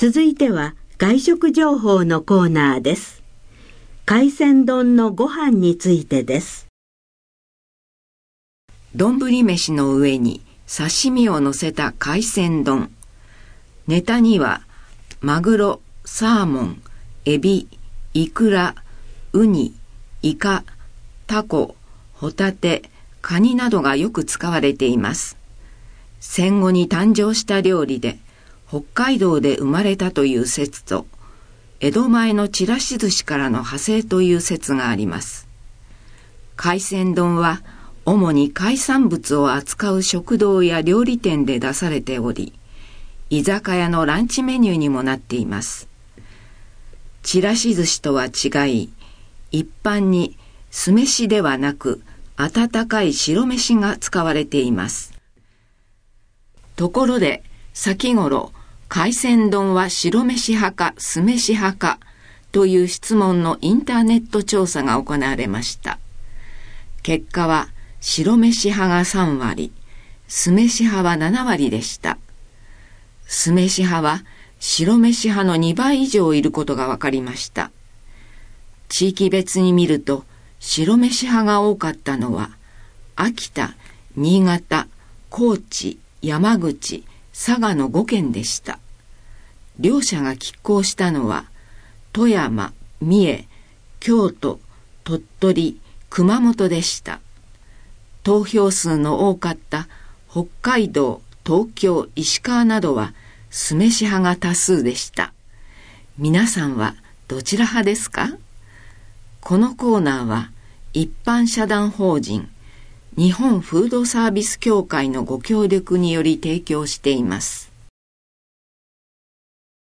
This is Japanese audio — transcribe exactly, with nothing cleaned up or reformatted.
続いては外食情報のコーナーです。海鮮丼のご飯についてです。 丼飯の上に刺身を乗せた海鮮丼。ネタにはマグロ、サーモン、エビ、イクラ、ウニ、イカ、タコ、ホタテ、カニなどがよく使われています。戦後に誕生した料理で、北海道で生まれたという説と、江戸前のちらし寿司からの派生という説があります。海鮮丼は、主に海産物を扱う食堂や料理店で出されており、居酒屋のランチメニューにもなっています。ちらし寿司とは違い、一般に酢飯ではなく温かい白飯が使われています。ところで、先頃、海鮮丼は白飯派か酢飯派かという質問のインターネット調査が行われました。結果は白飯派がさんわり、酢飯派はななわりでした。酢飯派は白飯派のにばい以上いることが分かりました。地域別に見ると白飯派が多かったのは秋田、新潟、高知、山口、佐賀のごけんでした。両者が拮抗したのは富山、三重、京都、鳥取、熊本でした。投票数の多かった北海道、東京、石川などは酢飯派が多数でした。皆さんはどちら派ですか？このコーナーは一般社団法人日本フードサービス協会のご協力により提供しています。